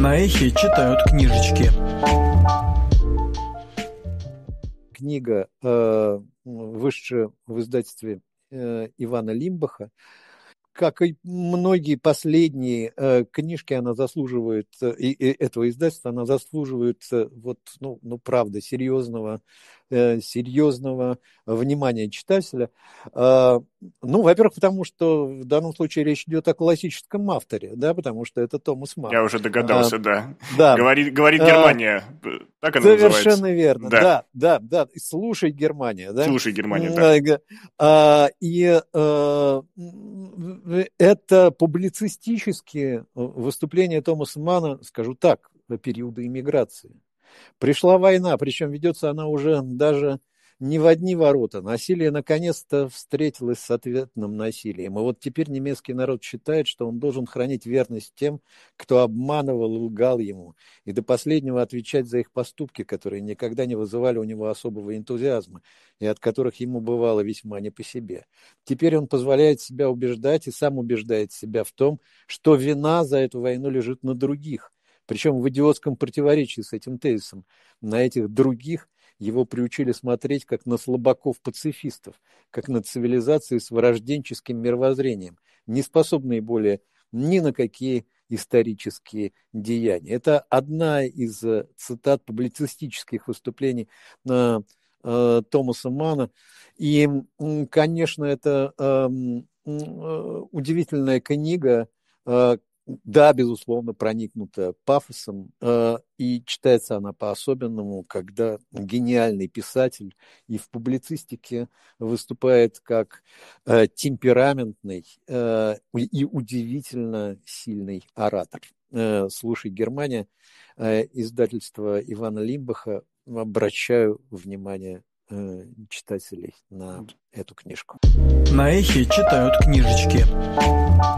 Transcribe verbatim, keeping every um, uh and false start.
На Эхе читают книжечки. Книга э, вышедшая в издательстве э, Ивана Лимбаха. Как и многие последние э, книжки, она заслуживает, э, и, и этого издательства, она заслуживает, э, вот, ну, ну, правда, серьезного, э, серьезного внимания читателя. Э, ну, во-первых, потому что в данном случае речь идет о классическом авторе, да, потому что это Томас Манн. Я уже догадался, э, да. Да. Говорит, говорит э, Германия, так она Совершенно называется? верно, да, да, да. Слушай, Германия, да. Слушай, Германия, да. А, и а, это публицистические выступления Томаса Манна, скажу так, периода иммиграции. Пришла война, причем ведется она уже даже не в одни ворота. Насилие наконец-то встретилось с ответным насилием. И вот теперь немецкий народ считает, что он должен хранить верность тем, кто обманывал и лгал ему, и до последнего отвечать за их поступки, которые никогда не вызывали у него особого энтузиазма, и от которых ему бывало весьма не по себе. Теперь он позволяет себя убеждать и сам убеждает себя в том, что вина за эту войну лежит на других. Причем в идиотском противоречии с этим тезисом. На этих других его приучили смотреть как на слабаков-пацифистов, как на цивилизации с вырожденческим мировоззрением, не способные более ни на какие исторические деяния. Это одна из цитат публицистических выступлений э, э, Томаса Манна. И, конечно, это э, э, удивительная книга, э, да, безусловно, проникнута пафосом, э, и читается она по-особенному, когда гениальный писатель и в публицистике выступает как э, темпераментный э, и удивительно сильный оратор. Э, «Слушай, Германия», э, издательство Ивана Лимбаха, обращаю внимание э, читателей на эту книжку. На Эхе читают книжечки.